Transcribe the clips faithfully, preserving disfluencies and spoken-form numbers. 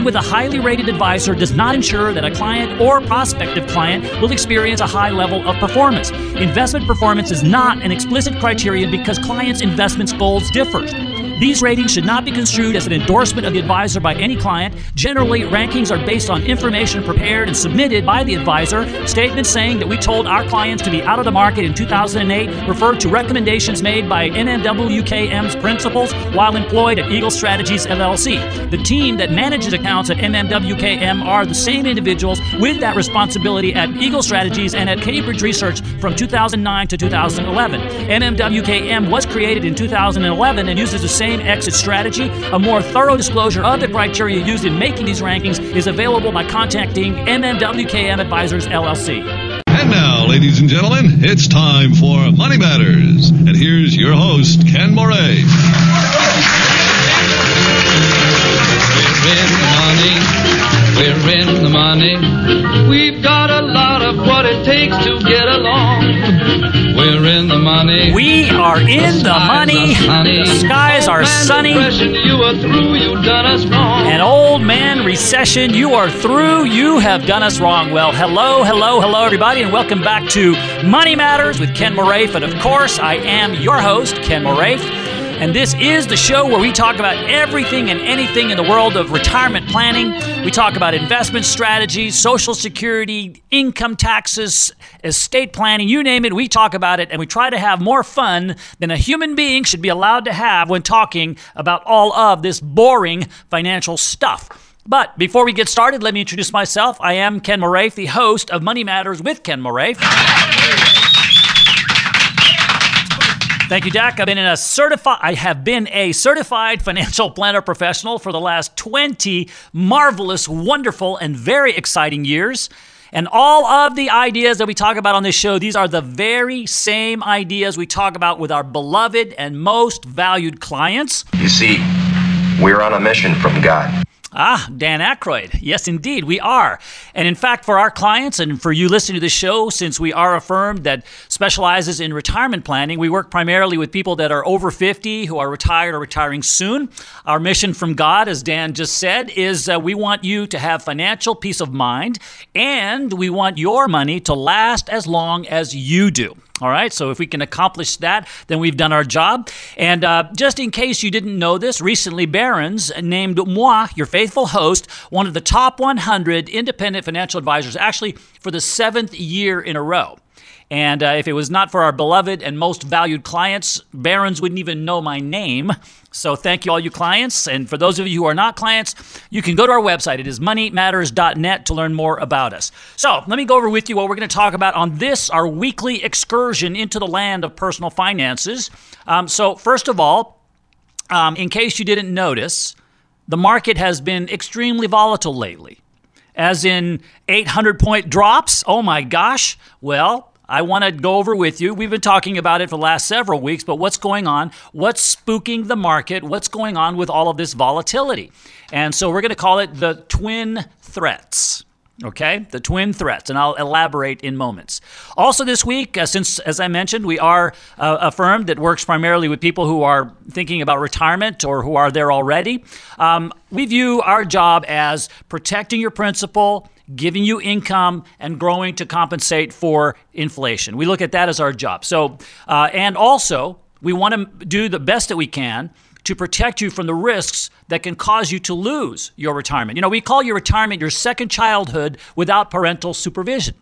with a highly rated advisor does not ensure that a client or prospective client will experience a high level of performance. Investment performance is not an explicit criterion because clients' investment goals differ. These ratings should not be construed as an endorsement of the advisor by any client. Generally, rankings are based on information prepared and submitted by the advisor. Statements saying that we told our clients to be out of the market in two thousand eight refer to recommendations made by M M W K M's principals while employed at Eagle Strategies L L C. The team that manages accounts at M M W K M are the same individuals with that responsibility at Eagle Strategies and at Cambridge Research from two thousand nine to two thousand eleven. M M W K M was created in two thousand eleven and uses the same exit strategy. A more thorough disclosure of the criteria used in making these rankings is available by contacting M M W K M Advisors L L C. And now, ladies and gentlemen, it's time for Money Matters. And here's your host, Ken Moray. We're in the money. We're in the money. We've got a lot of what it takes to get along. We're in the money. We are in the money. The skies are sunny. You are through. You done us wrong. An old man recession. You are through. You have done us wrong. Well, hello, hello, hello, everybody, and welcome back to Money Matters with Ken Moray. And of course, I am your host, Ken Moray. And this is the show where we talk about everything and anything in the world of retirement planning. We talk about investment strategies, Social Security, income taxes, estate planning, you name it, we talk about it. And we try to have more fun than a human being should be allowed to have when talking about all of this boring financial stuff. But before we get started, let me introduce myself. I am Ken Moray, the host of Money Matters with Ken Moray. Thank you, Dak. I've been in a certified. I have been a certified financial planner professional for the last twenty marvelous, wonderful, and very exciting years. And all of the ideas that we talk about on this show, these are the very same ideas we talk about with our beloved and most valued clients. You see, we're on a mission from God. Ah, Dan Aykroyd. Yes, indeed, we are. And in fact, for our clients and for you listening to the show, since we are a firm that specializes in retirement planning, we work primarily with people that are over fifty, who are retired or retiring soon. Our mission from God, as Dan just said, is uh, we want you to have financial peace of mind, and we want your money to last as long as you do. All right, so if we can accomplish that, then we've done our job. And uh, just in case you didn't know this, recently Barron's named moi, your faithful host, one of the top one hundred independent financial advisors, actually for the seventh year in a row. And uh, if it was not for our beloved and most valued clients, Barron's wouldn't even know my name. So thank you, all you clients. And for those of you who are not clients, you can go to our website. It is money matters dot net to learn more about us. So let me go over with you what we're going to talk about on this, our weekly excursion into the land of personal finances. Um, so first of all, um, in case you didn't notice, the market has been extremely volatile lately, as in eight hundred point drops. Oh my gosh. Well, I want to go over with you. We've been talking about it for the last several weeks, but what's going on? What's spooking the market? What's going on with all of this volatility? And so we're going to call it the twin threats. Okay, the twin threats, and I'll elaborate in moments. Also this week, uh, since, as I mentioned, we are uh, a firm that works primarily with people who are thinking about retirement or who are there already, um, we view our job as protecting your principal, giving you income, and growing to compensate for inflation. We look at that as our job. So, uh, and also, we want to do the best that we can to protect you from the risks that can cause you to lose your retirement. You know, we call your retirement your second childhood without parental supervision.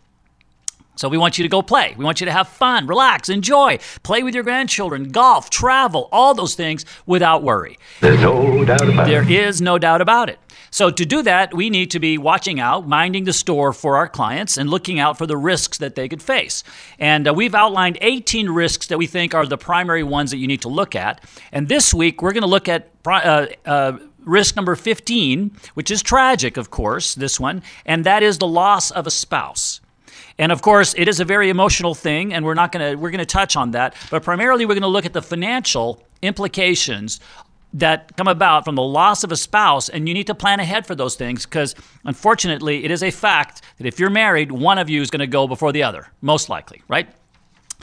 So we want you to go play. We want you to have fun, relax, enjoy, play with your grandchildren, golf, travel, all those things without worry. There's no doubt about There it. There is no doubt about it. So to do that, we need to be watching out, minding the store for our clients, and looking out for the risks that they could face. And uh, we've outlined eighteen risks that we think are the primary ones that you need to look at. And this week, we're going to look at uh, uh, risk number fifteen, which is tragic, of course, this one, and that is the loss of a spouse. And of course, it is a very emotional thing, and we're not going to we're going to touch on that. But primarily, we're going to look at the financial implications that come about from the loss of a spouse, and you need to plan ahead for those things because, unfortunately, it is a fact that if you're married, one of you is going to go before the other, most likely, right?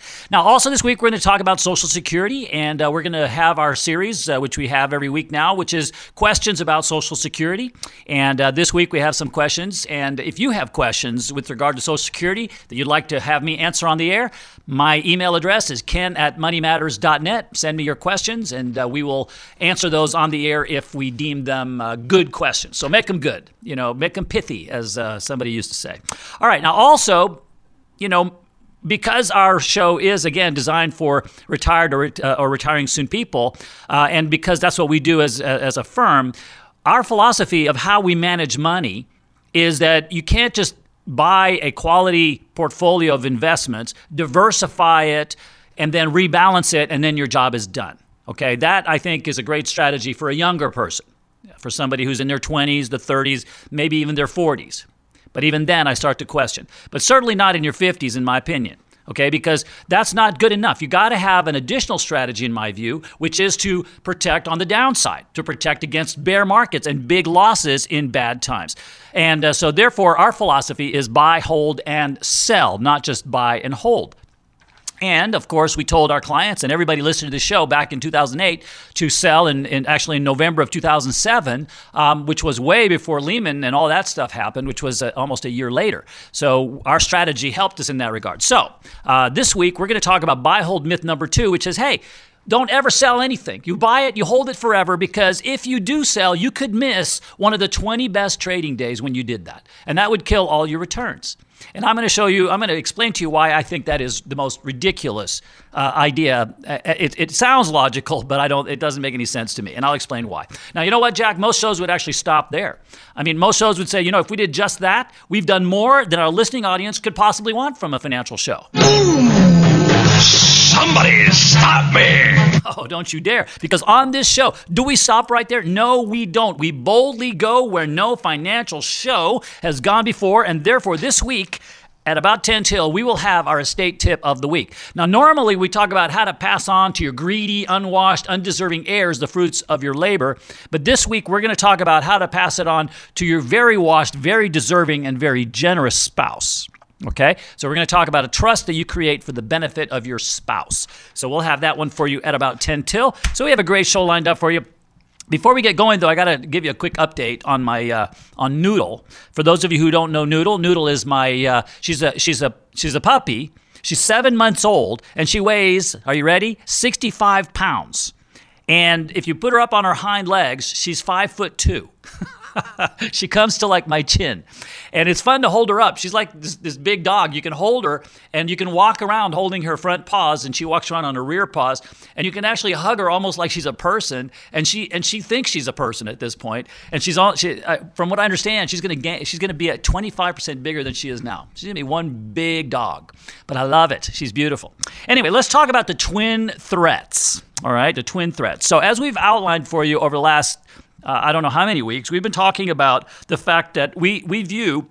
Now, also this week, we're going to talk about Social Security, and uh, we're going to have our series, uh, which we have every week now, which is questions about Social Security. And uh, this week, we have some questions. And if you have questions with regard to Social Security that you'd like to have me answer on the air, my email address is ken at money matters dot net. Send me your questions, and uh, we will answer those on the air if we deem them uh, good questions. So make them good. You know, make them pithy, as uh, somebody used to say. All right. Now, also, you know, because our show is, again, designed for retired or, uh, or retiring soon people, uh, and because that's what we do as, as a firm, our philosophy of how we manage money is that you can't just buy a quality portfolio of investments, diversify it, and then rebalance it, and then your job is done. Okay, that, I think, is a great strategy for a younger person, for somebody who's in their twenties, the thirties, maybe even their forties. But even then, I start to question. But certainly not in your fifties, in my opinion, okay? Because that's not good enough. You got to have an additional strategy, in my view, which is to protect on the downside, to protect against bear markets and big losses in bad times. And uh, so therefore, our philosophy is buy, hold, and sell, not just buy and hold. And, of course, we told our clients and everybody listening to the show back in two thousand eight to sell in, in actually in November of two thousand seven, um, which was way before Lehman and all that stuff happened, which was uh, almost a year later. So our strategy helped us in that regard. So uh, this week, we're going to talk about buy, hold myth number two, which is, hey, don't ever sell anything. You buy it, you hold it forever, because if you do sell, you could miss one of the twenty best trading days when you did that. And that would kill all your returns. And I'm going to show you, I'm going to explain to you why I think that is the most ridiculous uh, idea. It, it sounds logical, but I don't. It doesn't make any sense to me. And I'll explain why. Now, you know what, Jack? Most shows would actually stop there. I mean, most shows would say, you know, if we did just that, we've done more than our listening audience could possibly want from a financial show. Somebody stop me! Oh, don't you dare. Because on this show, do we stop right there? No, we don't. We boldly go where no financial show has gone before, and therefore this week, at about ten till, we will have our estate tip of the week. Now, normally we talk about how to pass on to your greedy, unwashed, undeserving heirs the fruits of your labor. But this week, we're going to talk about how to pass it on to your very washed, very deserving, and very generous spouse. Okay, so we're going to talk about a trust that you create for the benefit of your spouse. So we'll have that one for you at about ten till. So we have a great show lined up for you. Before we get going, though, I got to give you a quick update on my uh, on Noodle. For those of you who don't know Noodle, Noodle is my uh, she's a she's a she's a puppy. She's seven months old, and she weighs, are you ready? sixty-five pounds. And if you put her up on her hind legs, she's five foot two. She comes to like my chin, and it's fun to hold her up. She's like this, this big dog. You can hold her, and you can walk around holding her front paws, and she walks around on her rear paws, and you can actually hug her almost like she's a person. And she and she thinks she's a person at this point. And she's all she, uh, from what I understand, she's gonna gain, she's gonna be at twenty-five percent bigger than she is now. She's gonna be one big dog, but I love it. She's beautiful. Anyway, let's talk about the twin threats. All right, the twin threats. So as we've outlined for you over the last Uh, I don't know how many weeks, we've been talking about the fact that we, we view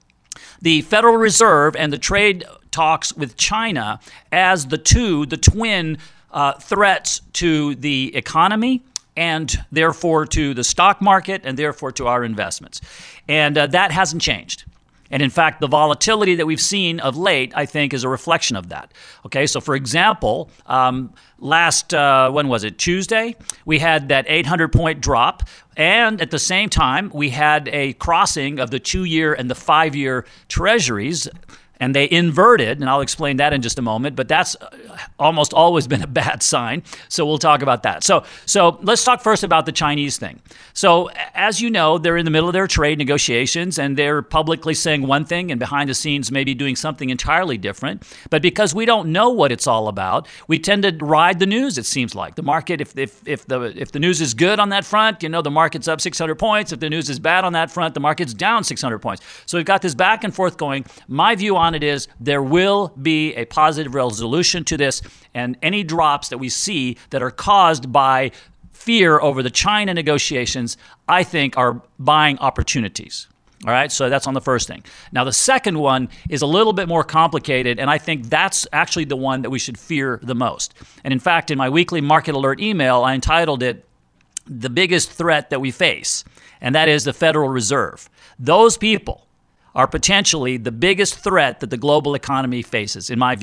the Federal Reserve and the trade talks with China as the two, the twin uh, threats to the economy and therefore to the stock market and therefore to our investments. And uh, that hasn't changed. And in fact, the volatility that we've seen of late, I think, is a reflection of that. Okay, so for example, um, last, uh, when was it, Tuesday, we had that eight hundred point drop. And at the same time, we had a crossing of the two-year and the five-year treasuries. And they inverted, and I'll explain that in just a moment, but that's almost always been a bad sign, so we'll talk about that. So so let's talk first about the Chinese thing. So as you know, they're in the middle of their trade negotiations, and they're publicly saying one thing and behind the scenes maybe doing something entirely different. But because we don't know what it's all about, we tend to ride the news, it seems like. The market, if if if the if the news is good on that front, you know, the market's up six hundred points. If the news is bad on that front, the market's down six hundred points. So we've got this back and forth going. My view on it is there will be a positive resolution to this, and any drops that we see that are caused by fear over the China negotiations, I think are buying opportunities. All right, so that's on the first thing. Now, the second one is a little bit more complicated, and I think that's actually the one that we should fear the most. And in fact, in my weekly Market Alert email, I entitled it, The Biggest Threat That We Face, and that is the Federal Reserve. Those people are potentially the biggest threat that the global economy faces, in my view.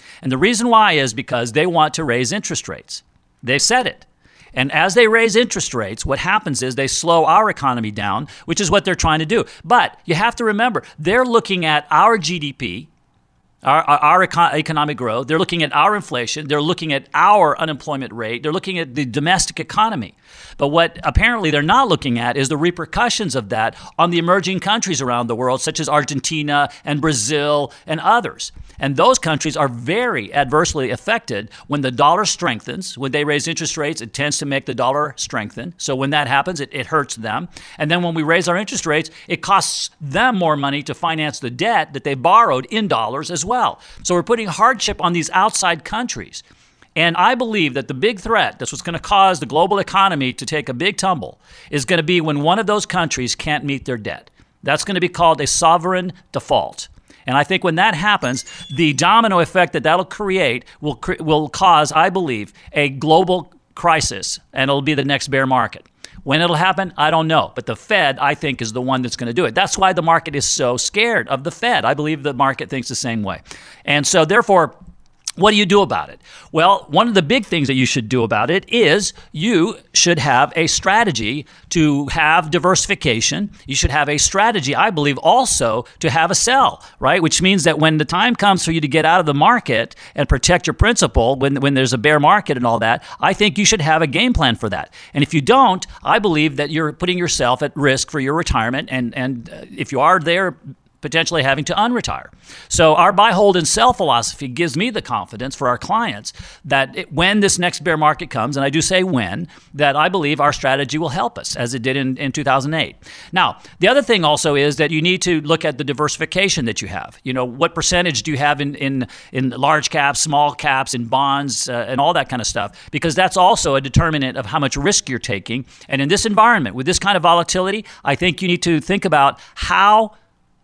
And the reason why is because they want to raise interest rates. They've said it. And as they raise interest rates, what happens is they slow our economy down, which is what they're trying to do. But you have to remember, they're looking at our G D P, our, our econ- economic growth. They're looking at our inflation. They're looking at our unemployment rate. They're looking at the domestic economy. But what apparently they're not looking at is the repercussions of that on the emerging countries around the world, such as Argentina and Brazil and others. And those countries are very adversely affected when the dollar strengthens. When they raise interest rates, it tends to make the dollar strengthen. So when that happens, it, it hurts them. And then when we raise our interest rates, it costs them more money to finance the debt that they borrowed in dollars as well. So we're putting hardship on these outside countries. And I believe that the big threat, that's what's going to cause the global economy to take a big tumble, is going to be when one of those countries can't meet their debt. That's going to be called a sovereign default. And I think when that happens, the domino effect that that'll create will will cause, I believe, a global crisis, and it'll be the next bear market. When it'll happen, I don't know. But the Fed, I think, is the one that's going to do it. That's why the market is so scared of the Fed. I believe the market thinks the same way. And so, therefore, what do you do about it? Well, one of the big things that you should do about it is you should have a strategy to have diversification. You should have a strategy, I believe, also to have a sell, right? Which means that when the time comes for you to get out of the market and protect your principal, when, when there's a bear market and all that, I think you should have a game plan for that. And if you don't, I believe that you're putting yourself at risk for your retirement. And, and if you are there, potentially having to unretire. So our buy, hold, and sell philosophy gives me the confidence for our clients that it, when this next bear market comes, and I do say when, that I believe our strategy will help us, as it did in, in two thousand eight. Now, the other thing also is that you need to look at the diversification that you have. You know, what percentage do you have in, in, in large caps, small caps, in bonds, uh, and all that kind of stuff, because that's also a determinant of how much risk you're taking. And in this environment, with this kind of volatility, I think you need to think about how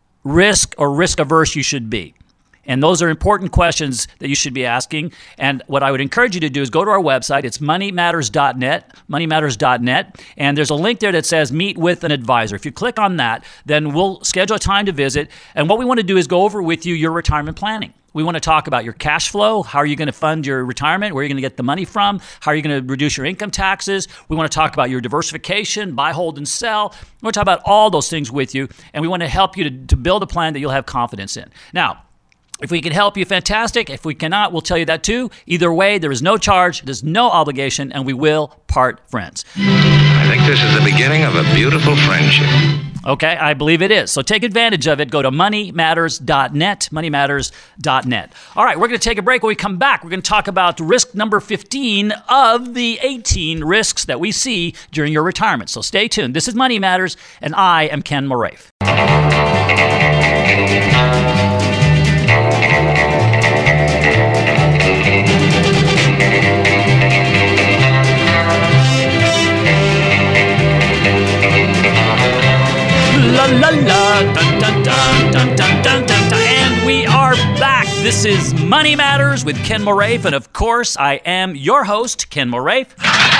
risk or risk averse you should be. And those are important questions that you should be asking. And what I would encourage you to do is go to our website. It's money matters dot net, money matters dot net. And there's a link there that says meet with an advisor. If you click on that, then we'll schedule a time to visit. And what we want to do is go over with you your retirement planning. We want to talk about your cash flow. How are you going to fund your retirement? Where are you going to get the money from? How are you going to reduce your income taxes? We want to talk about your diversification, buy, hold, and sell. We want to talk about all those things with you, and we want to help you to, to build a plan that you'll have confidence in. Now, if we can help you, fantastic. If we cannot, we'll tell you that too. Either way, there is no charge, there's no obligation, and we will part friends. I think this is the beginning of a beautiful friendship. Okay, I believe it is. So take advantage of it. Go to money matters dot net, money matters dot net. All right, we're going to take a break. When we come back, we're going to talk about risk number fifteen of the eighteen risks that we see during your retirement. So stay tuned. This is Money Matters, and I am Ken Moraif. La la la, dun dun dun dun dun dun dun, and we are back. This is Money Matters with Ken Moraif, and of course, I am your host, Ken Moraif.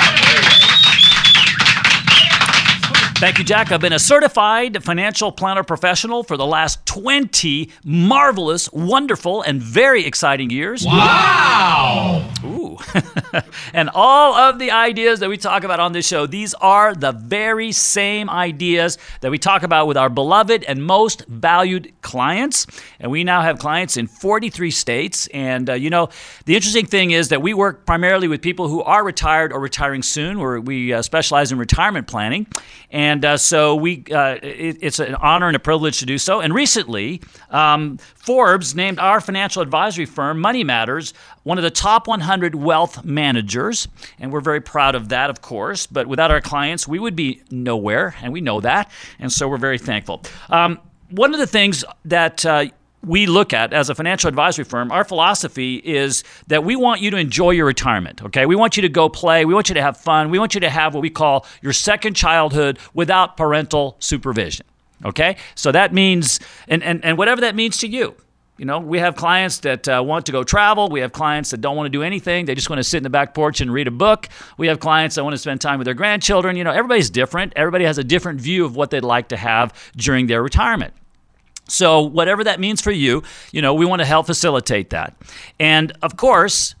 Thank you, Jack. I've been a certified financial planner professional for the last twenty marvelous, wonderful, and very exciting years. Wow! Ooh. And all of the ideas that we talk about on this show, these are the very same ideas that we talk about with our beloved and most valued clients. And we now have clients in forty-three states. And, uh, you know, the interesting thing is that we work primarily with people who are retired or retiring soon, where we uh, specialize in retirement planning. And And uh, so we, uh, it, it's an honor and a privilege to do so. And recently, um, Forbes named our financial advisory firm, Money Matters, one of the top one hundred wealth managers. And we're very proud of that, of course. But without our clients, we would be nowhere, and we know that. And so we're very thankful. Um, one of the things that uh, we look at as a financial advisory firm, our philosophy is that we want you to enjoy your retirement, okay? We want you to go play. We want you to have fun. We want you to have what we call your second childhood without parental supervision, okay? So that means, and, and, and whatever that means to you. You know, we have clients that uh, want to go travel. We have clients that don't want to do anything. They just want to sit in the back porch and read a book. We have clients that want to spend time with their grandchildren. You know, everybody's different. Everybody has a different view of what they'd like to have during their retirement. So whatever that means for you, you know, we want to help facilitate that. And of course,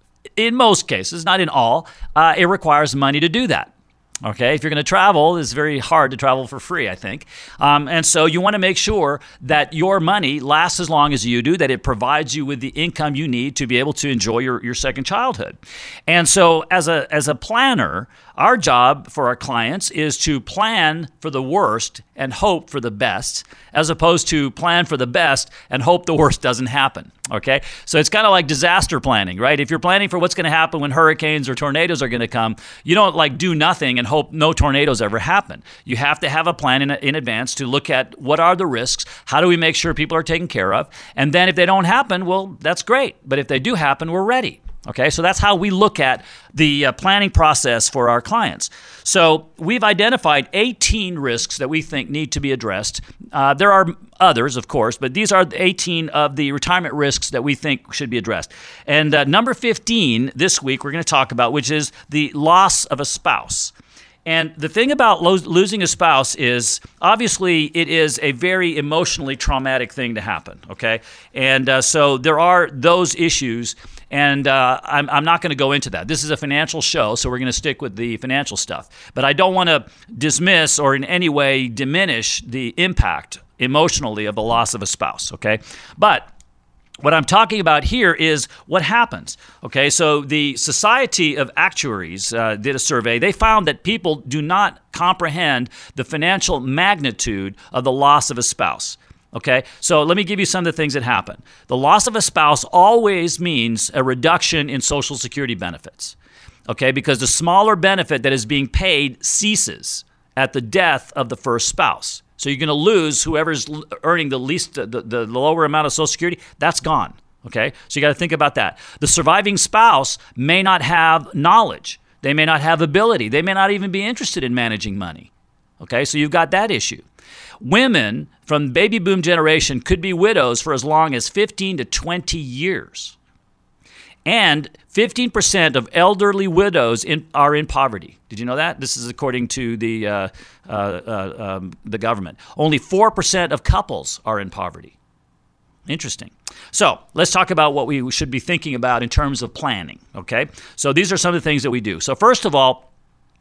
in most cases, not in all, uh, it requires money to do that. Okay, if you're going to travel, it's very hard to travel for free, I think. Um, and so you want to make sure that your money lasts as long as you do, that it provides you with the income you need to be able to enjoy your, your second childhood. And so as a as a planner, our job for our clients is to plan for the worst and hope for the best, as opposed to plan for the best and hope the worst doesn't happen. Okay, so it's kind of like disaster planning, right? If you're planning for what's going to happen when hurricanes or tornadoes are going to come, you don't like do nothing and hope no tornadoes ever happen. You have to have a plan in, in advance to look at what are the risks, how do we make sure people are taken care of, and then if they don't happen, well, that's great. But if they do happen, we're ready. Okay, so that's how we look at the uh, planning process for our clients. So we've identified eighteen risks that we think need to be addressed. Uh, there are others, of course, but these are eighteen of the retirement risks that we think should be addressed. And uh, number fifteen this week we're going to talk about, which is the loss of a spouse. And the thing about lo- losing a spouse is, obviously, it is a very emotionally traumatic thing to happen, okay? And uh, so there are those issues, and uh, I'm, I'm not going to go into that. This is a financial show, so we're going to stick with the financial stuff. But I don't want to dismiss or in any way diminish the impact emotionally of the loss of a spouse, okay? But what I'm talking about here is what happens. Okay, so the Society of Actuaries uh, did a survey. They found that people do not comprehend the financial magnitude of the loss of a spouse. Okay, so let me give you some of the things that happen. The loss of a spouse always means a reduction in Social Security benefits. Okay, because the smaller benefit that is being paid ceases at the death of the first spouse. So you're going to lose whoever's earning the least, the, the lower amount of Social Security, that's gone, okay? So you got to think about that. The surviving spouse may not have knowledge. They may not have ability. They may not even be interested in managing money, okay? So you've got that issue. Women from baby boom generation could be widows for as long as fifteen to twenty years. And fifteen percent of elderly widows in, are in poverty. Did you know that? This is according to the uh, uh, uh, um, the government. Only four percent of couples are in poverty. Interesting. So let's talk about what we should be thinking about in terms of planning, okay? So these are some of the things that we do. So first of all,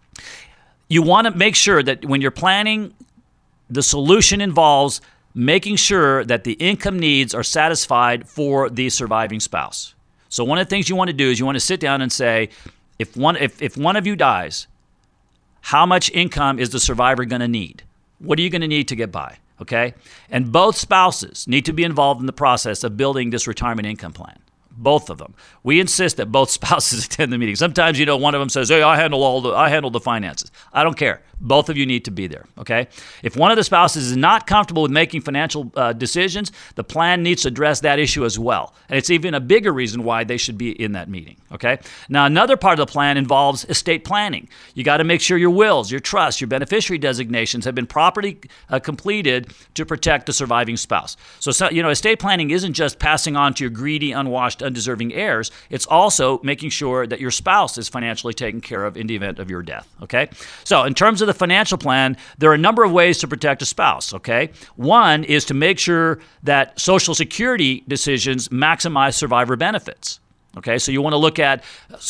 you want to make sure that when you're planning, the solution involves making sure that the income needs are satisfied for the surviving spouse. So one of the things you want to do is you want to sit down and say, if one if, if one of you dies, how much income is the survivor going to need? What are you going to need to get by? Okay? And both spouses need to be involved in the process of building this retirement income plan. Both of them. We insist that both spouses attend the meeting. Sometimes, you know, one of them says, hey, I handle all the I handle the finances. I don't care. Both of you need to be there, okay? If one of the spouses is not comfortable with making financial uh, decisions, the plan needs to address that issue as well. And it's even a bigger reason why they should be in that meeting, okay? Now, another part of the plan involves estate planning. You got to make sure your wills, your trusts, your beneficiary designations have been properly uh, completed to protect the surviving spouse. So, so, you know, estate planning isn't just passing on to your greedy, unwashed, undeserving heirs. It's also making sure that your spouse is financially taken care of in the event of your death, okay? So, in terms of the financial plan, there are a number of ways to protect a spouse, okay? One is to make sure that Social Security decisions maximize survivor benefits. Okay, so you want to look at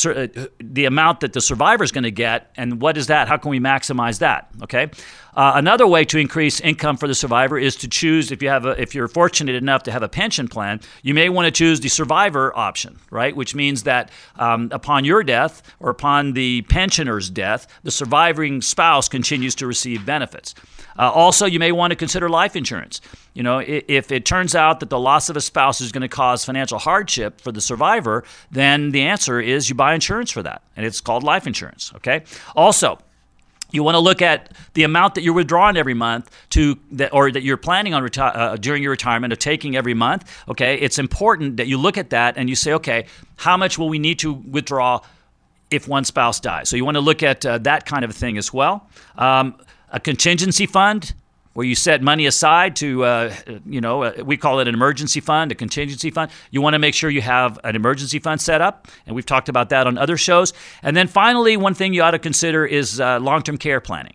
the amount that the survivor is going to get, and what is that? How can we maximize that? Okay, uh, another way to increase income for the survivor is to choose. If you have, a, if you're fortunate enough to have a pension plan, you may want to choose the survivor option, right? Which means that um, upon your death or upon the pensioner's death, the surviving spouse continues to receive benefits. Uh, also, you may want to consider life insurance. You know, if it turns out that the loss of a spouse is going to cause financial hardship for the survivor, then the answer is you buy insurance for that, and it's called life insurance, okay? Also, you want to look at the amount that you're withdrawing every month to that, or that you're planning on reti- uh, during your retirement or taking every month, okay? It's important that you look at that and you say, okay, how much will we need to withdraw if one spouse dies? So you want to look at uh, that kind of thing as well. Um, a contingency fund, where you set money aside to, uh, you know, uh, we call it an emergency fund, a contingency fund. You want to make sure you have an emergency fund set up, and we've talked about that on other shows. And then finally, one thing you ought to consider is uh, long-term care planning.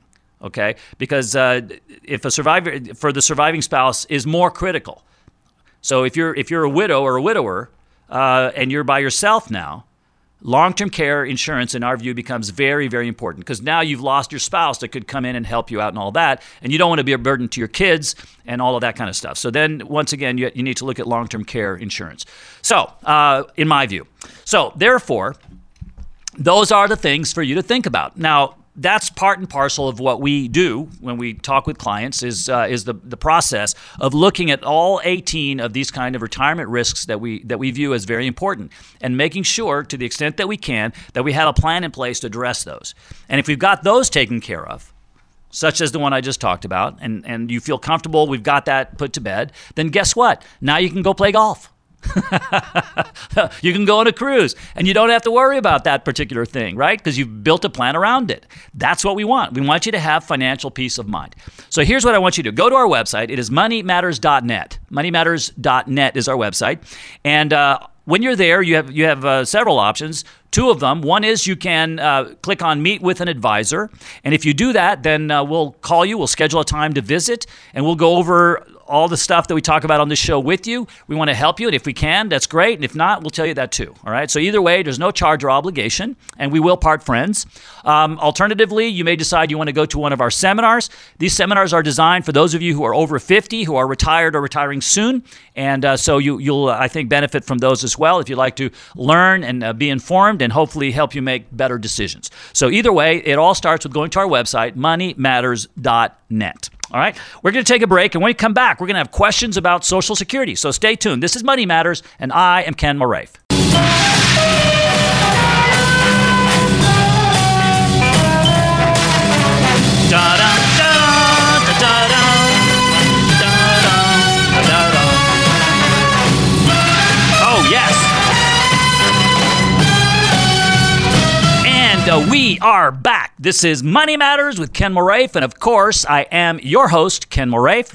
okay? Because uh, if a survivor, for the surviving spouse is more critical. So if you're if you're a widow or a widower uh, and you're by yourself now, long-term care insurance, in our view, becomes very, very important because now you've lost your spouse that could come in and help you out and all that, and you don't want to be a burden to your kids and all of that kind of stuff. So then, once again, you, you need to look at long-term care insurance. So, uh, in my view. So, therefore, those are the things for you to think about. Now, that's part and parcel of what we do when we talk with clients is uh, is the, the process of looking at all eighteen of these kind of retirement risks that we that we view as very important and making sure to the extent that we can that we have a plan in place to address those. And if we've got those taken care of, such as the one I just talked about, and, and you feel comfortable, we've got that put to bed, then guess what? Now you can go play golf. You can go on a cruise and you don't have to worry about that particular thing, right? Because you've built a plan around it. That's what we want. We want you to have financial peace of mind. So here's what I want you to do. Go to our website. It is money matters dot net. money matters dot net is our website. And uh, when you're there, you have you have uh, several options. Two of them. One is you can uh, click on Meet with an Advisor. And if you do that, then uh, we'll call you. We'll schedule a time to visit, and we'll go over all the stuff that we talk about on this show with you. We want to help you, and if we can, that's great. And if not, we'll tell you that too. All right? So either way, there's no charge or obligation, and we will part friends. Um, alternatively, you may decide you want to go to one of our seminars. These seminars are designed for those of you who are over fifty, who are retired or retiring soon, and uh, so you, you'll, uh, I think, benefit from those as well if you'd like to learn and uh, be informed and hopefully help you make better decisions. So either way, it all starts with going to our website, money matters dot net. All right, we're going to take a break, and when we come back, we're going to have questions about Social Security. So stay tuned. This is Money Matters, and I am Ken Moraif. Oh, yes. And uh, we are back. This is Money Matters with Ken Moraif, and of course, I am your host, Ken Moraif.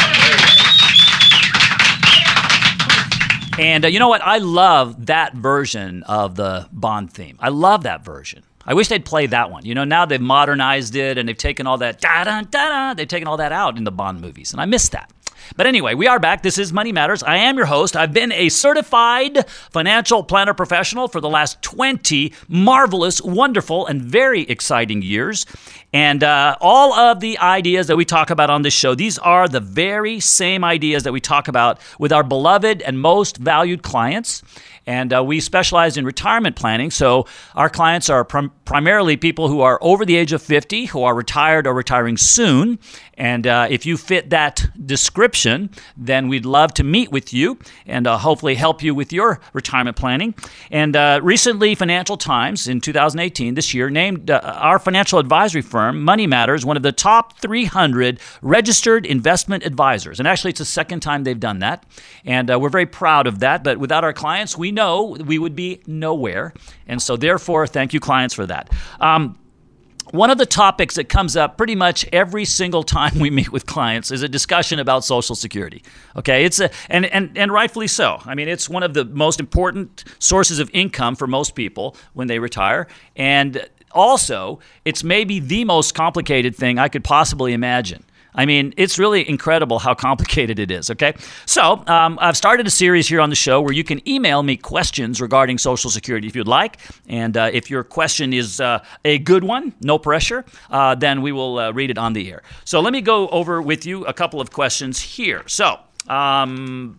And uh, you know what? I love that version of the Bond theme. I love that version. I wish they'd play that one. You know, now they've modernized it, and they've taken all that da-da, da-da, they've taken all that out in the Bond movies, and I miss that. But anyway, we are back. This is Money Matters. I am your host. I've been a certified financial planner professional for the last twenty marvelous, wonderful, and very exciting years. And uh, all of the ideas that we talk about on this show, these are the very same ideas that we talk about with our beloved and most valued clients. And uh, we specialize in retirement planning. So our clients are prim- primarily people who are over the age of fifty, who are retired or retiring soon. And uh, if you fit that description, then we'd love to meet with you and uh, hopefully help you with your retirement planning. And uh, recently, Financial Times in two thousand eighteen, this year, named uh, our financial advisory firm, Money Matters, one of the top three hundred registered investment advisors. And actually, it's the second time they've done that. And uh, we're very proud of that. But without our clients, we know we would be nowhere. And so therefore, thank you, clients, for that. Um, One of the topics that comes up pretty much every single time we meet with clients is a discussion about Social Security. Okay, it's a, and, and, and rightfully so. I mean, it's one of the most important sources of income for most people when they retire. And also, it's maybe the most complicated thing I could possibly imagine. I mean, it's really incredible how complicated it is, okay? So um, I've started a series here on the show where you can email me questions regarding Social Security if you'd like. And uh, if your question is uh, a good one, no pressure, uh, then we will uh, read it on the air. So let me go over with you a couple of questions here. So um,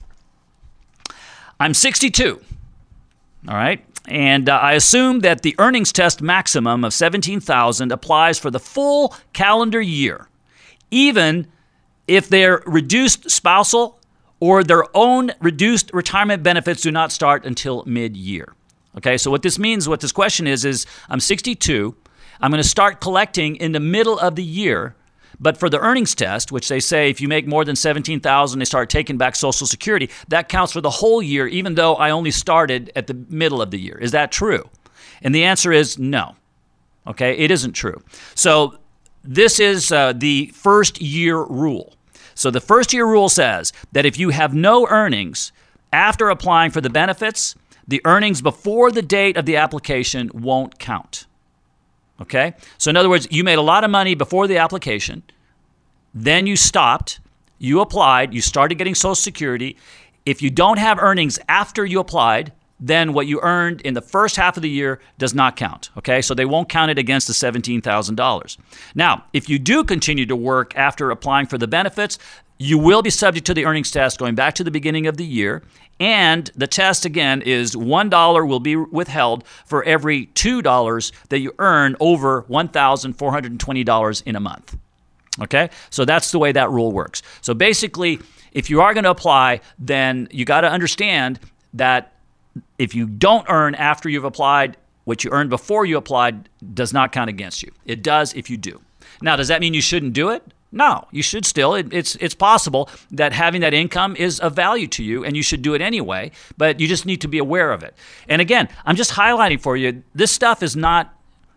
I'm sixty-two, all right? And uh, I assume that the earnings test maximum of seventeen thousand dollars applies for the full calendar year, even if their reduced spousal or their own reduced retirement benefits do not start until mid-year. Okay, so what this means, what this question is, is I'm sixty-two, I'm going to start collecting in the middle of the year, but for the earnings test, which they say if you make more than seventeen thousand dollars, they start taking back Social Security, that counts for the whole year, even though I only started at the middle of the year. Is that true? And the answer is no. Okay, it isn't true. So this is uh, the first year rule. So the first year rule says that if you have no earnings after applying for the benefits, the earnings before the date of the application won't count. Okay? So in other words, you made a lot of money before the application, then you stopped, you applied, you started getting Social Security. If you don't have earnings after you applied, then what you earned in the first half of the year does not count, okay? So they won't count it against the seventeen thousand dollars. Now, if you do continue to work after applying for the benefits, you will be subject to the earnings test going back to the beginning of the year. And the test, again, is one dollar will be withheld for every two dollars that you earn over one thousand four hundred twenty dollars in a month, okay? So that's the way that rule works. So basically, if you are going to apply, then you got to understand that if you don't earn after you've applied, what you earned before you applied does not count against you. It does if you do. Now, does that mean you shouldn't do it? No, you should still. It, it's it's possible that having that income is of value to you, and you should do it anyway, but you just need to be aware of it. And again, I'm just highlighting for you, this stuff is not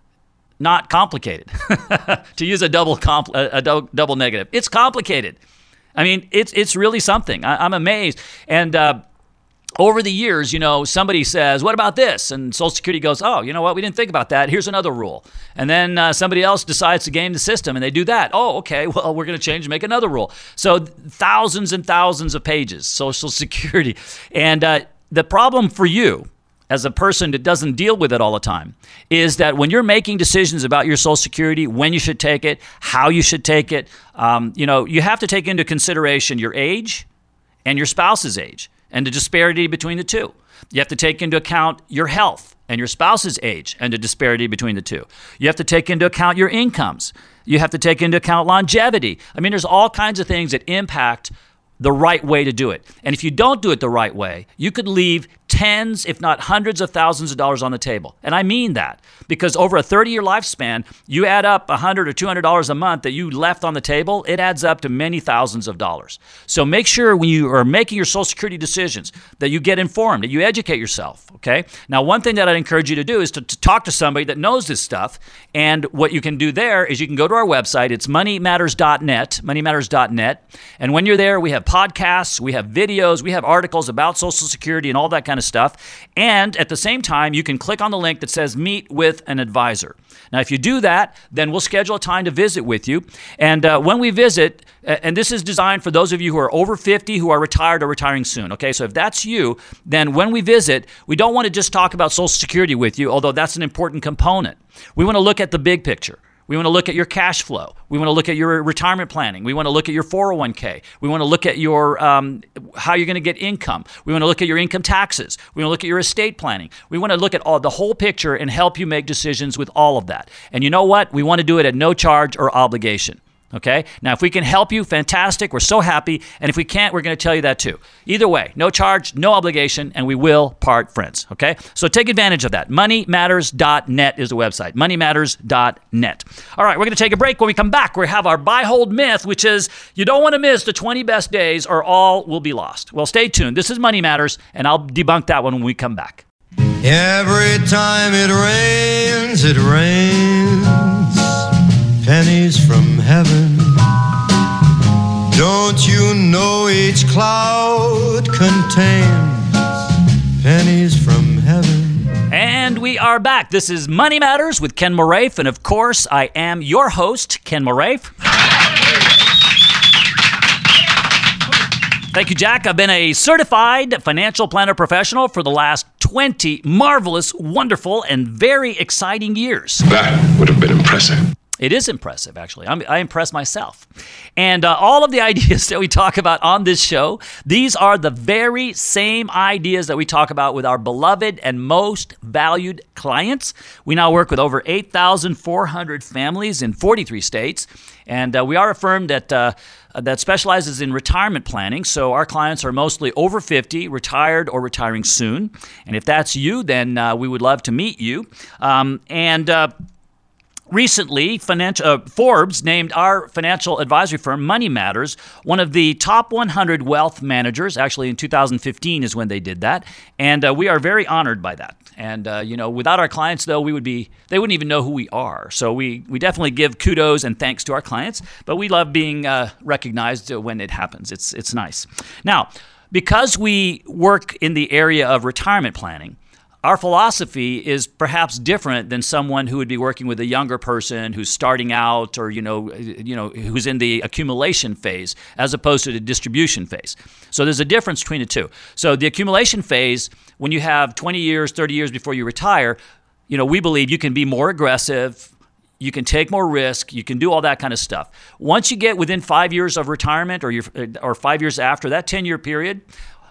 not complicated. To use a double compl- a, a do- double negative. It's complicated. I mean, it's it's really something. I, I'm amazed. And uh, over the years, you know, somebody says, what about this? And Social Security goes, oh, you know what? We didn't think about that. Here's another rule. And then uh, somebody else decides to game the system, and they do that. Oh, okay, well, we're going to change and make another rule. So thousands and thousands of pages, Social Security. And uh, the problem for you, as a person that doesn't deal with it all the time, is that when you're making decisions about your Social Security, when you should take it, how you should take it, um, you know, you have to take into consideration your age and your spouse's age and the disparity between the two. You have to take into account your health and your spouse's age and the disparity between the two. You have to take into account your incomes. You have to take into account longevity. I mean, there's all kinds of things that impact the right way to do it. And if you don't do it the right way, you could leave tens, if not hundreds of thousands of dollars on the table. And I mean that, because over a thirty-year lifespan, you add up one hundred dollars or two hundred dollars a month that you left on the table, it adds up to many thousands of dollars. So make sure when you are making your Social Security decisions that you get informed, that you educate yourself, okay? Now, one thing that I'd encourage you to do is to, to talk to somebody that knows this stuff. And what you can do there is you can go to our website. It's money matters dot net, money matters dot net. And when you're there, we have podcasts, we have videos, we have articles about Social Security and all that kind of stuff. And at the same time, you can click on the link that says meet with an advisor. Now, if you do that, then we'll schedule a time to visit with you. And uh, when we visit, and this is designed for those of you who are over fifty, who are retired or retiring soon, okay? So if that's you, then when we visit, we don't want to just talk about Social Security with you, although that's an important component. We want to look at the big picture. We want to look at your cash flow. We want to look at your retirement planning. We want to look at your four oh one k. We want to look at your um, how you're going to get income. We want to look at your income taxes. We want to look at your estate planning. We want to look at all the whole picture and help you make decisions with all of that. And you know what? We want to do it at no charge or obligation. Okay? Now, if we can help you, fantastic. We're so happy. And if we can't, we're going to tell you that too. Either way, no charge, no obligation, and we will part friends. Okay? So take advantage of that. money matters dot net is the website. money matters dot net. All right, we're going to take a break. When we come back, we have our buy, hold myth, which is you don't want to miss the twenty best days or all will be lost. Well, stay tuned. This is Money Matters, and I'll debunk that one when we come back. Every time it rains, it rains pennies from heaven. Don't you know each cloud contains pennies from heaven? And we are back. This is Money Matters with Ken Moraif, and of course, I am your host, Ken Moraif. Thank you, Jack. I've been a certified financial planner professional for the last twenty marvelous, wonderful, and very exciting years. That would have been impressive. It is impressive, actually. I'm, I impress myself. And uh, all of the ideas that we talk about on this show, these are the very same ideas that we talk about with our beloved and most valued clients. We now work with over eight thousand four hundred families in forty-three states. And uh, we are a firm that uh, that specializes in retirement planning. So our clients are mostly over fifty, retired or retiring soon. And if that's you, then uh, we would love to meet you. Um, and... Uh, Recently, financial, uh, Forbes named our financial advisory firm, Money Matters, one of the top one hundred wealth managers. Actually, in two thousand fifteen is when they did that. And uh, we are very honored by that. And, uh, you know, without our clients, though, we would be, they wouldn't even know who we are. So we, we definitely give kudos and thanks to our clients. But we love being uh, recognized when it happens. It's, it's nice. Now, because we work in the area of retirement planning, our philosophy is perhaps different than someone who would be working with a younger person who's starting out, or you know, you know, who's in the accumulation phase as opposed to the distribution phase. So there's a difference between the two. So the accumulation phase, when you have twenty years, thirty years before you retire, you know, we believe you can be more aggressive, you can take more risk, you can do all that kind of stuff. Once you get within five years of retirement, or your, or five years after that ten-year period,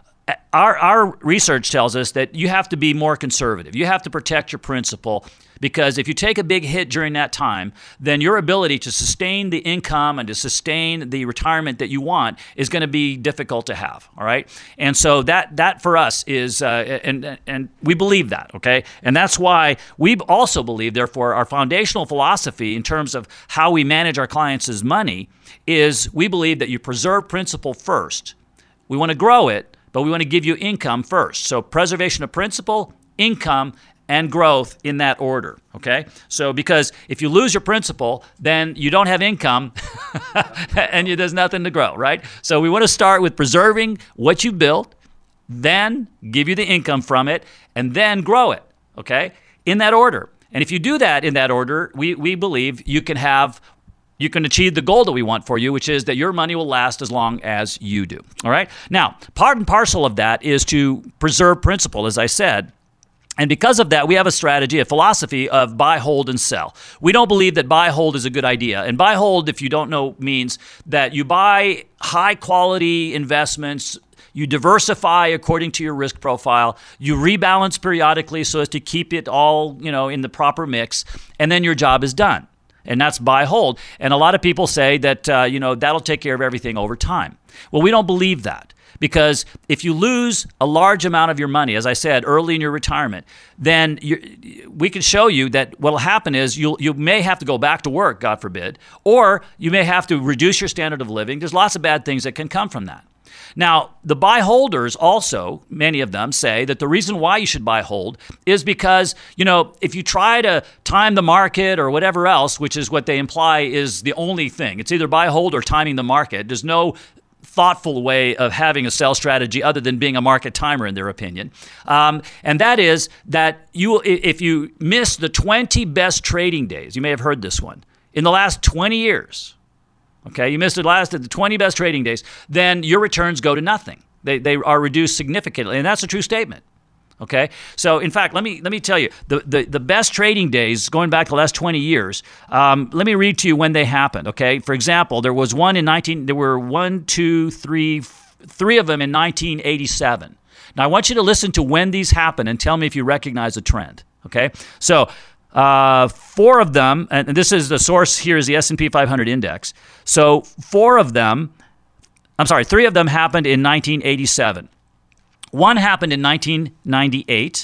Our our research tells us that you have to be more conservative. You have to protect your principal, because if you take a big hit during that time, then your ability to sustain the income and to sustain the retirement that you want is going to be difficult to have. All right, and so that that for us is uh, and and we believe that. Okay, and that's why we also believe, therefore, our foundational philosophy in terms of how we manage our clients' money is we believe that you preserve principal first. We want to grow it, but we want to give you income first. So preservation of principal, income, and growth in that order, okay? So because if you lose your principal, then you don't have income and you, there's nothing to grow, right? So we want to start with preserving what you built, then give you the income from it, and then grow it, okay? In that order. And if you do that in that order, we, we believe you can have You can achieve the goal that we want for you, which is that your money will last as long as you do. All right? Now, part and parcel of that is to preserve principal, as I said. And because of that, we have a strategy, a philosophy of buy, hold, and sell. We don't believe that buy, hold is a good idea. And buy, hold, if you don't know, means that you buy high-quality investments, you diversify according to your risk profile, you rebalance periodically so as to keep it all, you know, in the proper mix, and then your job is done. And that's buy, hold. And a lot of people say that, uh, you know, that'll take care of everything over time. Well, we don't believe that, because if you lose a large amount of your money, as I said, early in your retirement, then you're, we can show you that what will happen is you'll, you may have to go back to work, God forbid, or you may have to reduce your standard of living. There's lots of bad things that can come from that. Now, the buy holders also, many of them say that the reason why you should buy hold is because, you know, if you try to time the market or whatever else, which is what they imply is the only thing, it's either buy hold or timing the market. There's no thoughtful way of having a sell strategy other than being a market timer, in their opinion. Um, and that is that you, if you miss the twenty best trading days, you may have heard this one, in the last twenty years, okay, you missed the last of the twenty best trading days, then your returns go to nothing. They they are reduced significantly, and that's a true statement. Okay, so in fact, let me let me tell you the the, the best trading days going back the last twenty years. Um, let me read to you when they happened. Okay, for example, there was one in nineteen. There were one, two, three, three of them in nineteen eighty-seven. Now I want you to listen to when these happened and tell me if you recognize a trend. Okay, so. Uh, four of them, and this is the source here is the S and P five hundred index. So four of them, I'm sorry, three of them happened in nineteen eighty-seven. One happened in nineteen ninety-eight.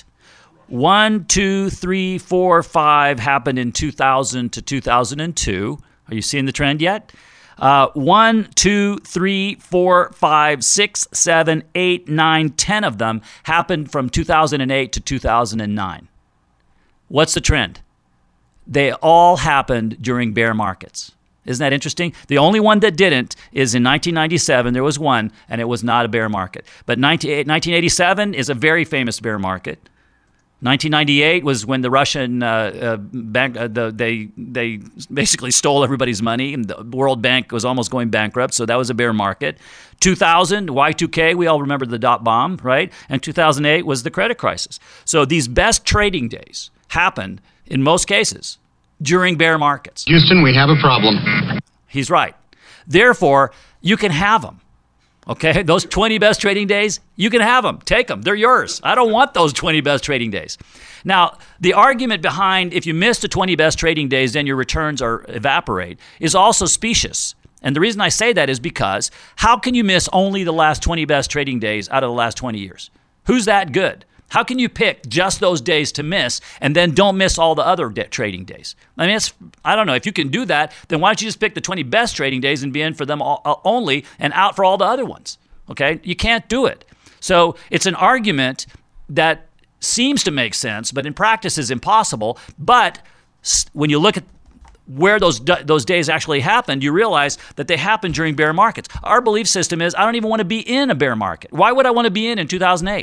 One, two, three, four, five happened in two thousand to two thousand two. Are you seeing the trend yet? Uh, one, two, three, four, five, six, seven, eight, nine, ten of them happened from two thousand eight to two thousand nine. What's the trend? They all happened during bear markets. Isn't that interesting? The only one that didn't is in nineteen ninety-seven. There was one, and it was not a bear market. But nineteen eighty-seven is a very famous bear market. nineteen ninety-eight was when the Russian uh, uh, bank, uh, the, they they basically stole everybody's money, and the World Bank was almost going bankrupt, so that was a bear market. two thousand, Y two K, we all remember the dot bomb, right? And two thousand eight was the credit crisis. So these best trading days happened, in most cases, during bear markets. Houston, we have a problem. He's right. Therefore, you can have them. Okay, those twenty best trading days, you can have them. Take them. They're yours. I don't want those twenty best trading days. Now, the argument behind if you miss the twenty best trading days, then your returns are evaporate, is also specious. And the reason I say that is because how can you miss only the last twenty best trading days out of the last twenty years? Who's that good? How can you pick just those days to miss and then don't miss all the other de- trading days? I mean, it's, I don't know. If you can do that, then why don't you just pick the twenty best trading days and be in for them all, uh, only and out for all the other ones? Okay? You can't do it. So it's an argument that seems to make sense, but in practice is impossible. But when you look at where those those days actually happened, you realize that they happened during bear markets. Our belief system is I don't even want to be in a bear market. Why would I want to be in in two thousand eight?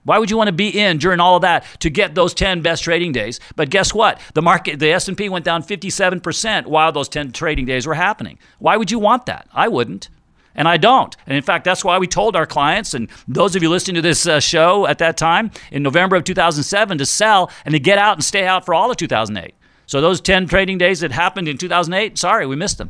Why would you want to be in during all of that to get those ten best trading days? But guess what? The market, the S and P went down fifty-seven percent while those ten trading days were happening. Why would you want that? I wouldn't. And I don't. And in fact, that's why we told our clients, and those of you listening to this uh, show at that time, in November of two thousand seven, to sell and to get out and stay out for all of two thousand eight. So those ten trading days that happened in two thousand eight, sorry, we missed them.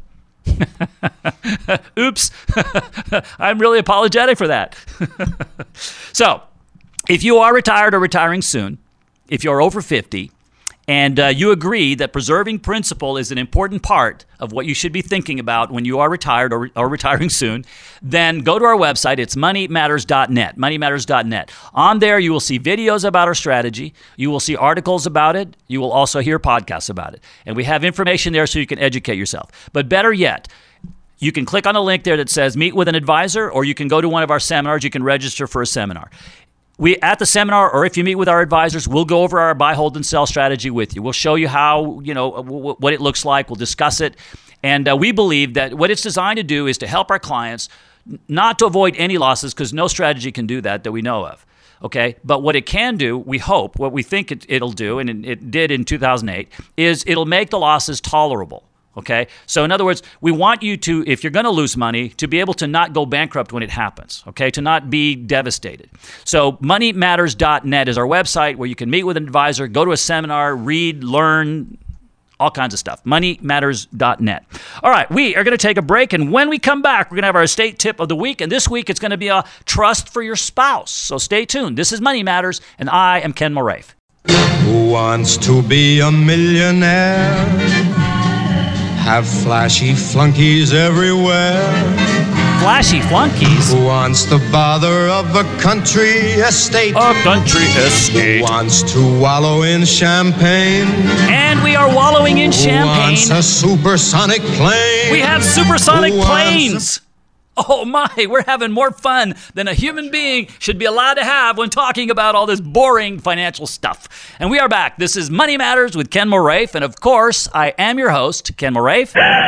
Oops. I'm really apologetic for that. So, if you are retired or retiring soon, if you're over fifty, and uh, you agree that preserving principal is an important part of what you should be thinking about when you are retired or, or retiring soon, then go to our website. It's money matters dot net, money matters dot net. On there, you will see videos about our strategy. You will see articles about it. You will also hear podcasts about it. And we have information there so you can educate yourself. But better yet, you can click on a link there that says meet with an advisor, or you can go to one of our seminars. You can register for a seminar. We at the seminar, or if you meet with our advisors, we'll go over our buy, hold, and sell strategy with you. We'll show you how, you know, w- what it looks like. We'll discuss it. And uh, we believe that what it's designed to do is to help our clients not to avoid any losses, because no strategy can do that that we know of. Okay, but what it can do, we hope, what we think it, it'll do, and it, it did in two thousand eight, is it'll make the losses tolerable. Okay, so in other words, we want you to, if you're going to lose money, to be able to not go bankrupt when it happens, okay, to not be devastated. So money matters dot net is our website where you can meet with an advisor, go to a seminar, read, learn, all kinds of stuff. money matters dot net. All right, we are going to take a break, and when we come back, we're going to have our estate tip of the week, and this week it's going to be a trust for your spouse. So stay tuned. This is Money Matters, and I am Ken Moraif. Who wants to be a millionaire? Have flashy flunkies everywhere. Flashy flunkies? Who wants the bother of a country estate? A country estate. Who wants to wallow in champagne? And we are wallowing in Who champagne. wants a supersonic plane? We have supersonic Who wants planes. Oh my, we're having more fun than a human being should be allowed to have when talking about all this boring financial stuff. And we are back. This is Money Matters with Ken Moraif. And of course, I am your host, Ken Moraif.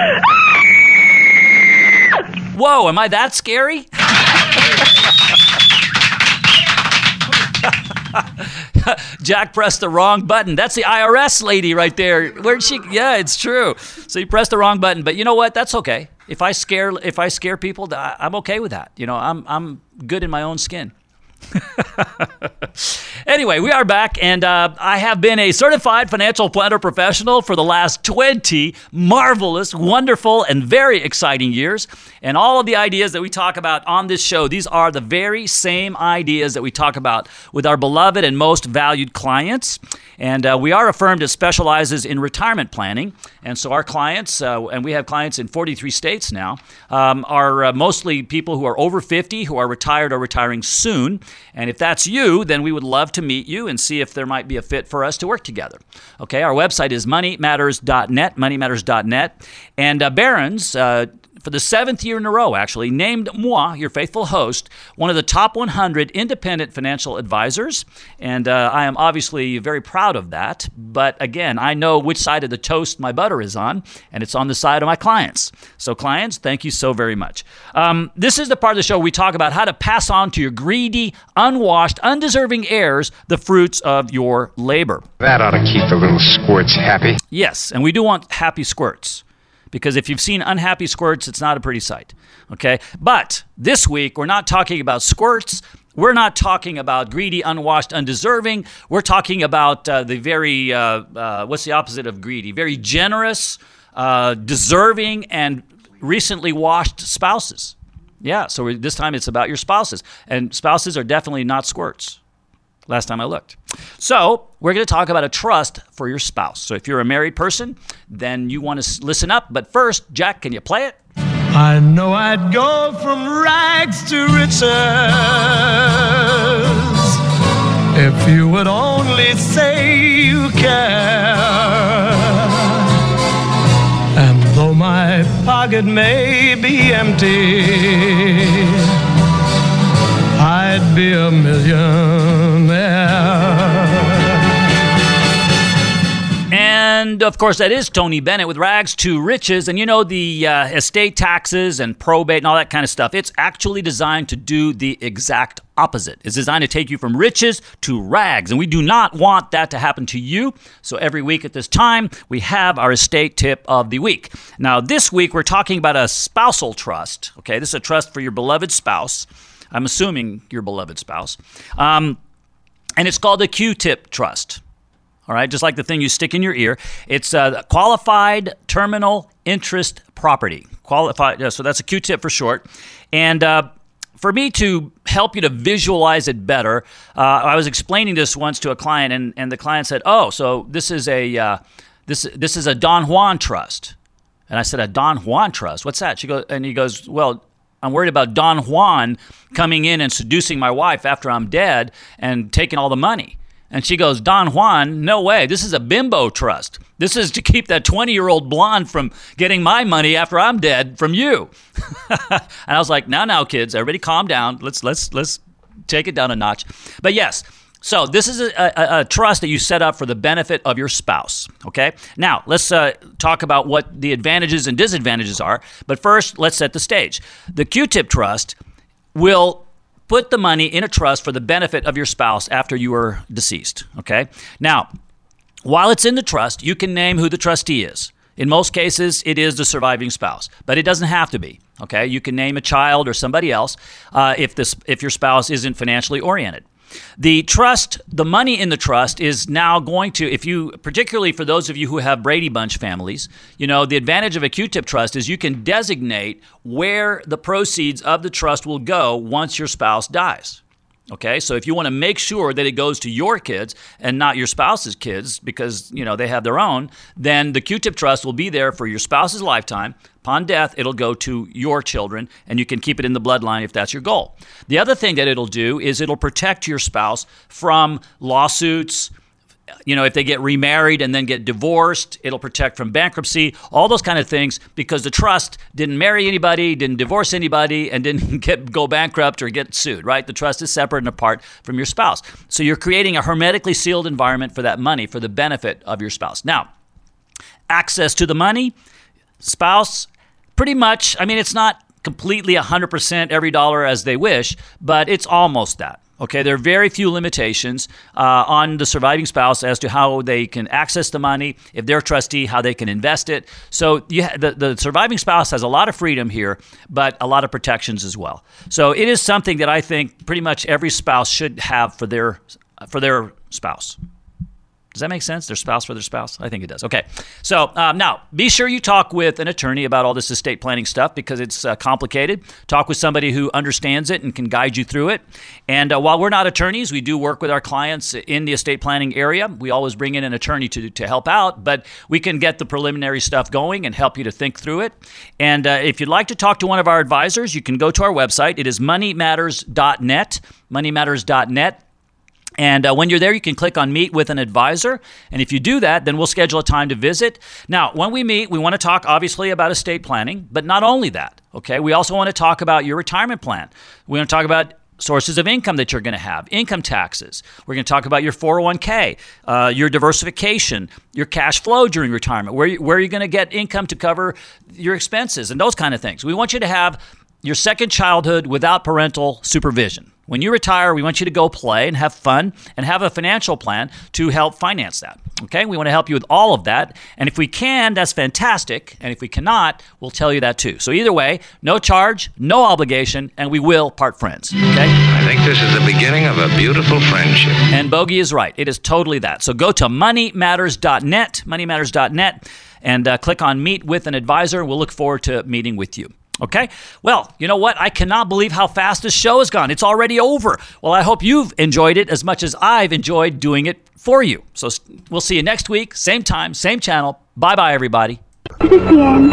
Whoa, am I that scary? Jack pressed the wrong button. That's the I R S lady right there. Where'd she? Yeah, it's true. So you pressed the wrong button. But you know what? That's okay. If I scare if I scare people, I'm okay with that. You know, I'm I'm good in my own skin. Anyway, we are back, and uh, I have been a certified financial planner professional for the last twenty marvelous, wonderful, and very exciting years. And all of the ideas that we talk about on this show, these are the very same ideas that we talk about with our beloved and most valued clients. And uh, we are a firm that specializes in retirement planning. And so our clients, uh, and we have clients in forty-three states now, um, are uh, mostly people who are over fifty, who are retired or retiring soon. And if that's you, then we would love to meet you and see if there might be a fit for us to work together. Okay, our website is money matters dot net, money matters dot net. And uh, Barron's, uh, for the seventh year in a row, actually, named moi, your faithful host, one of the top one hundred independent financial advisors. And uh, I am obviously very proud of that. But again, I know which side of the toast my butter is on, and it's on the side of my clients. So clients, thank you so very much. Um, this is the part of the show where we talk about how to pass on to your greedy, unwashed, undeserving heirs the fruits of your labor. That ought to keep the little squirts happy. Yes, and we do want happy squirts. Because if you've seen unhappy squirts, it's not a pretty sight, okay? But this week, we're not talking about squirts. We're not talking about greedy, unwashed, undeserving. We're talking about uh, the very, uh, uh, what's the opposite of greedy? Very generous, uh, deserving, and recently washed spouses. Yeah, so we, this time it's about your spouses. And spouses are definitely not squirts. Last time I looked. So we're going to talk about a trust for your spouse. So if you're a married person, then you want to listen up. But first, Jack, can you play it? I know I'd go from rags to riches if you would only say you care. And though my pocket may be empty, I'd be a millionaire. And of course, that is Tony Bennett with Rags to Riches. And you know, the uh, estate taxes and probate and all that kind of stuff, it's actually designed to do the exact opposite. It's designed to take you from riches to rags. And we do not want that to happen to you. So every week at this time, we have our estate tip of the week. Now, this week, we're talking about a spousal trust. Okay, this is a trust for your beloved spouse. I'm assuming your beloved spouse. Um, and it's called the Q-tip trust. All right, just like the thing you stick in your ear. It's a qualified terminal interest property. Qualified, yeah, so that's a Q-tip for short. And uh, for me to help you to visualize it better, uh, I was explaining this once to a client, and, and the client said, "Oh, so this is a uh, this this is a Don Juan trust." And I said, "A Don Juan trust? What's that?" She goes, and he goes, "Well, I'm worried about Don Juan coming in and seducing my wife after I'm dead and taking all the money." And she goes, "Don Juan? No way. This is a bimbo trust. This is to keep that twenty-year-old blonde from getting my money after I'm dead from you." And I was like, "Now, now, kids, everybody calm down. Let's let's let's take it down a notch." But yes, so this is a, a, a trust that you set up for the benefit of your spouse. Okay. Now let's uh, talk about what the advantages and disadvantages are. But first, let's set the stage. The Q-tip trust will put the money in a trust for the benefit of your spouse after you are deceased, okay? Now, while it's in the trust, you can name who the trustee is. In most cases, it is the surviving spouse, but it doesn't have to be, okay? You can name a child or somebody else uh, if this if your spouse isn't financially oriented. The trust, the money in the trust is now going to, if you, particularly for those of you who have Brady Bunch families, you know, the advantage of a Q-tip trust is you can designate where the proceeds of the trust will go once your spouse dies. Okay, so if you want to make sure that it goes to your kids and not your spouse's kids because, you know, they have their own, then the Q-tip trust will be there for your spouse's lifetime. Upon death, it'll go to your children, and you can keep it in the bloodline if that's your goal. The other thing that it'll do is it'll protect your spouse from lawsuits. You know, if they get remarried and then get divorced, it'll protect from bankruptcy, all those kind of things, because the trust didn't marry anybody, didn't divorce anybody, and didn't get go bankrupt or get sued, right? The trust is separate and apart from your spouse. So you're creating a hermetically sealed environment for that money for the benefit of your spouse. Now, access to the money, spouse, pretty much, I mean, it's not completely one hundred percent every dollar as they wish, but it's almost that. Okay, there are very few limitations uh, on the surviving spouse as to how they can access the money, if they're a trustee, how they can invest it. So you ha- the, the surviving spouse has a lot of freedom here, but a lot of protections as well. So it is something that I think pretty much every spouse should have for their for their spouse. Does that make sense? Their spouse for their spouse? I think it does. Okay. So um, now, be sure you talk with an attorney about all this estate planning stuff because it's uh, complicated. Talk with somebody who understands it and can guide you through it. And uh, while we're not attorneys, we do work with our clients in the estate planning area. We always bring in an attorney to, to help out, but we can get the preliminary stuff going and help you to think through it. And uh, if you'd like to talk to one of our advisors, you can go to our website. It is money matters dot net, money matters dot net. And uh, when you're there, you can click on Meet with an Advisor. And if you do that, then we'll schedule a time to visit. Now, when we meet, we want to talk, obviously, about estate planning, but not only that, okay? We also want to talk about your retirement plan. We want to talk about sources of income that you're going to have, income taxes. We're going to talk about your four oh one k, uh, your diversification, your cash flow during retirement, where, you, where you're going to get income to cover your expenses and those kind of things. We want you to have your second childhood without parental supervision. When you retire, we want you to go play and have fun and have a financial plan to help finance that. Okay? We want to help you with all of that. And if we can, that's fantastic. And if we cannot, we'll tell you that too. So either way, no charge, no obligation, and we will part friends. Okay? I think this is the beginning of a beautiful friendship. And Bogey is right. It is totally that. So go to money matters dot net, money matters dot net, and uh, click on Meet with an Advisor. We'll look forward to meeting with you. Okay? Well, you know what? I cannot believe how fast this show has gone. It's already over. Well, I hope you've enjoyed it as much as I've enjoyed doing it for you. So we'll see you next week, same time, same channel. Bye-bye, everybody. Is this the end?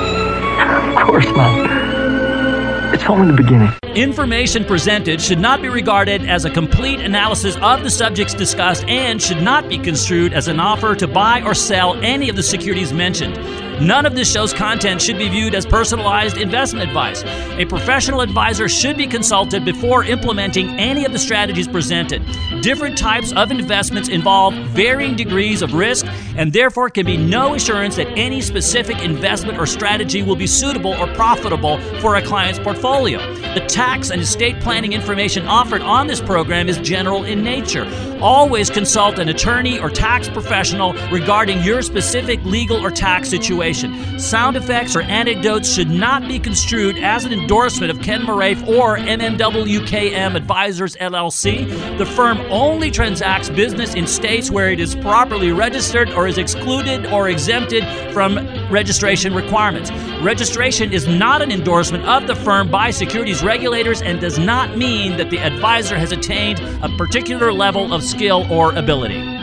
Of course not. It's only the beginning. Information presented should not be regarded as a complete analysis of the subjects discussed and should not be construed as an offer to buy or sell any of the securities mentioned. None of this show's content should be viewed as personalized investment advice. A professional advisor should be consulted before implementing any of the strategies presented. Different types of investments involve varying degrees of risk, and therefore can be no assurance that any specific investment or strategy will be suitable or profitable for a client's portfolio. The tax and estate planning information offered on this program is general in nature. Always consult an attorney or tax professional regarding your specific legal or tax situation. Sound effects or anecdotes should not be construed as an endorsement of Ken Moraif or M M W K M Advisors L L C. The firm only transacts business in states where it is properly registered or is excluded or exempted from registration requirements. Registration is not an endorsement of the firm by securities regulators and does not mean that the advisor has attained a particular level of skill or ability.